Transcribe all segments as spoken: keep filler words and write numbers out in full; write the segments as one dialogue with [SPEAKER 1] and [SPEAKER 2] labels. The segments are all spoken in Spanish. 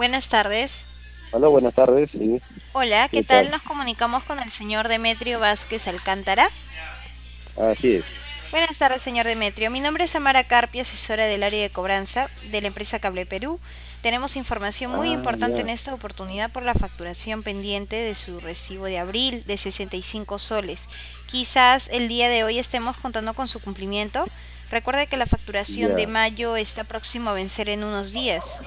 [SPEAKER 1] Buenas tardes.
[SPEAKER 2] Hola, buenas tardes. Sí,
[SPEAKER 1] Hola, ¿qué
[SPEAKER 2] ¿qué
[SPEAKER 1] tal?
[SPEAKER 2] tal?
[SPEAKER 1] Nos comunicamos con el señor Demetrio Vázquez Alcántara.
[SPEAKER 2] Así es.
[SPEAKER 1] Buenas tardes, señor Demetrio. Mi nombre es Amara Carpio, asesora del área de cobranza de la empresa Cable Perú. Tenemos información muy
[SPEAKER 2] Ah,
[SPEAKER 1] importante en
[SPEAKER 2] ya,
[SPEAKER 1] esta oportunidad por la facturación pendiente de su recibo de abril de sesenta y cinco soles. Quizás el día de hoy estemos contando con su cumplimiento. Recuerde que la facturación de
[SPEAKER 2] ya.
[SPEAKER 1] mayo está próximo a vencer en unos días.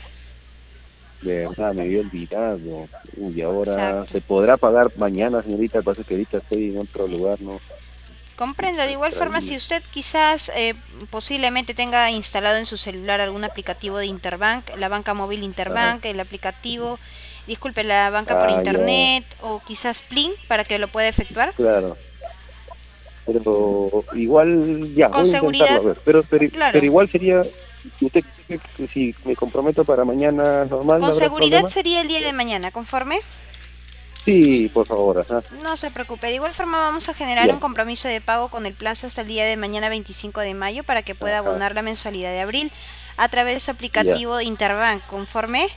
[SPEAKER 2] De verdad, me había olvidado. Uy, ahora
[SPEAKER 1] Exacto.
[SPEAKER 2] se podrá pagar mañana, señorita. Pasa que ahorita estoy en otro lugar, ¿no?
[SPEAKER 1] Comprendo. De
[SPEAKER 2] Me
[SPEAKER 1] igual forma, si
[SPEAKER 2] extravío.
[SPEAKER 1] usted quizás eh, posiblemente tenga instalado en su celular algún aplicativo de Interbank, la banca móvil
[SPEAKER 2] Ajá.
[SPEAKER 1] Interbank, el aplicativo, disculpe, la banca por
[SPEAKER 2] Ah, ya,
[SPEAKER 1] internet o quizás Plin para que lo pueda efectuar.
[SPEAKER 2] claro. Pero igual, ya,
[SPEAKER 1] Con
[SPEAKER 2] voy a intentarlo
[SPEAKER 1] seguridad,
[SPEAKER 2] a ver. Pero, pero, pero
[SPEAKER 1] claro.
[SPEAKER 2] igual sería, usted cree que si me comprometo para mañana normal, ¿no
[SPEAKER 1] Con
[SPEAKER 2] habrá
[SPEAKER 1] seguridad
[SPEAKER 2] problema?
[SPEAKER 1] sería el día de mañana, ¿conforme?
[SPEAKER 2] Sí, por favor, ajá.
[SPEAKER 1] No se preocupe. De igual forma vamos a generar un
[SPEAKER 2] Ya,
[SPEAKER 1] compromiso de pago con el plazo hasta el día de mañana veinticinco de mayo para que pueda
[SPEAKER 2] ajá,
[SPEAKER 1] abonar la mensualidad de abril a través de su
[SPEAKER 2] ya.
[SPEAKER 1] aplicativo Interbank, ¿conforme?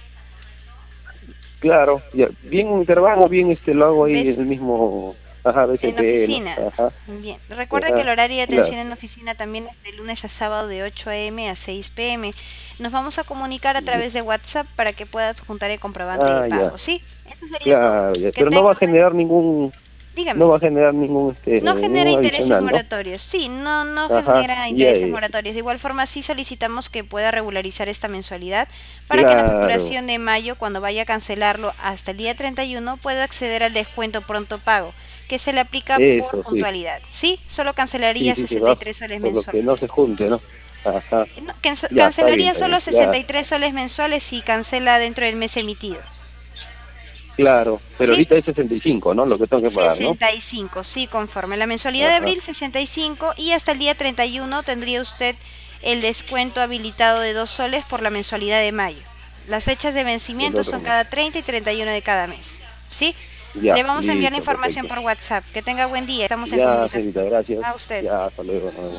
[SPEAKER 2] Claro, ya, bien intervalo, bien este lo hago ahí en
[SPEAKER 1] ¿Ves?
[SPEAKER 2] el mismo, ajá,
[SPEAKER 1] En
[SPEAKER 2] B C P, ¿no?
[SPEAKER 1] oficina.
[SPEAKER 2] Ajá,
[SPEAKER 1] Bien. Recuerda que el
[SPEAKER 2] ajá,
[SPEAKER 1] horario de
[SPEAKER 2] claro.
[SPEAKER 1] atención en oficina también es de lunes a sábado de ocho a m a seis p m. Nos vamos a comunicar a
[SPEAKER 2] Ya.
[SPEAKER 1] través de WhatsApp para que pueda adjuntar el comprobante de
[SPEAKER 2] Ah, ya,
[SPEAKER 1] pago. ¿Sí? Eso sería todo.
[SPEAKER 2] claro, ya.
[SPEAKER 1] Que
[SPEAKER 2] Pero no va
[SPEAKER 1] tenga
[SPEAKER 2] a
[SPEAKER 1] buen...
[SPEAKER 2] generar ningún, no
[SPEAKER 1] Dígame.
[SPEAKER 2] va a generar ningún, este,
[SPEAKER 1] No genera
[SPEAKER 2] ningún
[SPEAKER 1] intereses
[SPEAKER 2] adicional, ¿no?
[SPEAKER 1] moratorios. Sí, no, no
[SPEAKER 2] Ajá,
[SPEAKER 1] genera
[SPEAKER 2] ya,
[SPEAKER 1] intereses
[SPEAKER 2] ya,
[SPEAKER 1] moratorios. De igual forma, sí solicitamos que pueda regularizar esta mensualidad para que en la
[SPEAKER 2] claro,
[SPEAKER 1] facturación de mayo, cuando vaya a cancelarlo hasta el día treinta y uno, pueda acceder al descuento pronto pago, que se le aplica por
[SPEAKER 2] eso, sí,
[SPEAKER 1] puntualidad. Sí, solo
[SPEAKER 2] sí,
[SPEAKER 1] cancelaría
[SPEAKER 2] sí, sí,
[SPEAKER 1] sesenta y
[SPEAKER 2] va,
[SPEAKER 1] tres soles
[SPEAKER 2] por lo que no se
[SPEAKER 1] mensuales.
[SPEAKER 2] junte, ¿no? Ajá,
[SPEAKER 1] No, canc-
[SPEAKER 2] ya, está bien,
[SPEAKER 1] cancelaría
[SPEAKER 2] está
[SPEAKER 1] solo
[SPEAKER 2] bien,
[SPEAKER 1] sesenta
[SPEAKER 2] ya,
[SPEAKER 1] y tres soles mensuales si cancela dentro del mes emitido.
[SPEAKER 2] claro, pero
[SPEAKER 1] ¿Sí?
[SPEAKER 2] ahorita es sesenta y cinco, ¿no? Lo que tengo que pagar, ¿no?
[SPEAKER 1] sesenta y cinco, sí, conforme. La mensualidad de
[SPEAKER 2] Ajá,
[SPEAKER 1] abril sesenta y cinco y cinco y hasta el día treinta y uno tendría usted el descuento habilitado de dos soles por la mensualidad de mayo. Las fechas de
[SPEAKER 2] del
[SPEAKER 1] vencimiento
[SPEAKER 2] otro
[SPEAKER 1] son
[SPEAKER 2] mes.
[SPEAKER 1] cada treinta y treinta y uno de cada mes. ¿Sí? Le
[SPEAKER 2] Ya,
[SPEAKER 1] vamos a enviar la
[SPEAKER 2] listo,
[SPEAKER 1] información
[SPEAKER 2] perfecto.
[SPEAKER 1] por WhatsApp. Que tenga buen día. Estamos en
[SPEAKER 2] Ya, señorita,
[SPEAKER 1] comunicación.
[SPEAKER 2] gracias.
[SPEAKER 1] A usted.
[SPEAKER 2] Ya, hasta luego. Nos vemos.